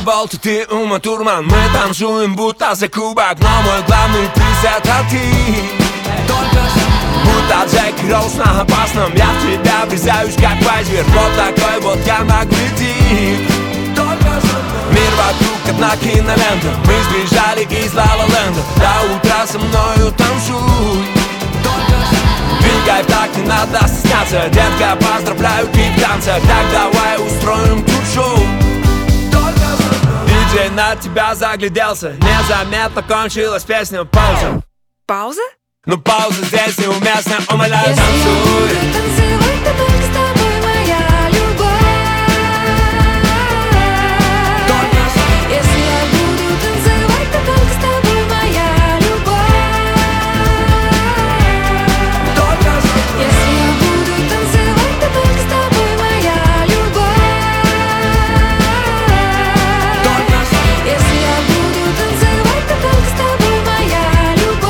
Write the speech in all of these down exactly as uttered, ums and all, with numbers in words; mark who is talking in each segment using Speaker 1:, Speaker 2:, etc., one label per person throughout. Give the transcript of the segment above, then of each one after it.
Speaker 1: болт, ты ума турман. Мы танцуем будто за кубок, но мой главный приз это ты. Будто Джеки Роуз на опасном, я в тебя врезаюсь как вайзвер. Вот такой вот я магнетик. Мир вокруг одна кинолента, мы сбежали из Ла-Ла-Ленда. До утра со мною танцуй. Двигай в такт, не надо стесняться. Детка, поздравляю, ты в танцах. Так давай устроим тут шоу. Диджей на тебя загляделся, незаметно кончилась песня. Пауза.
Speaker 2: Пауза?
Speaker 1: Ну пауза здесь неуместна, умоляю,
Speaker 2: Если
Speaker 1: танцуй.
Speaker 2: я буду танцевать, то только с тобой, моя любовь. Если я буду танцевать, то только с тобой, моя любовь. Если я буду танцевать, то только с тобой, моя любовь. Если я буду танцевать, то только с тобой, моя любовь.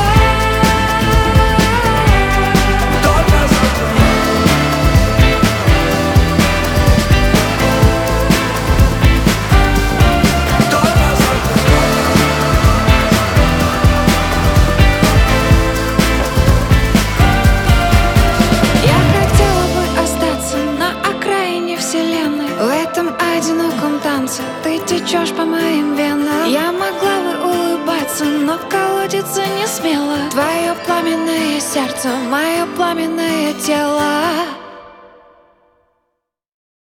Speaker 2: В этом одиноком танце ты течешь по моим венам. Я могла бы улыбаться, но колодиться не смела. Твое пламенное сердце, мое пламенное тело.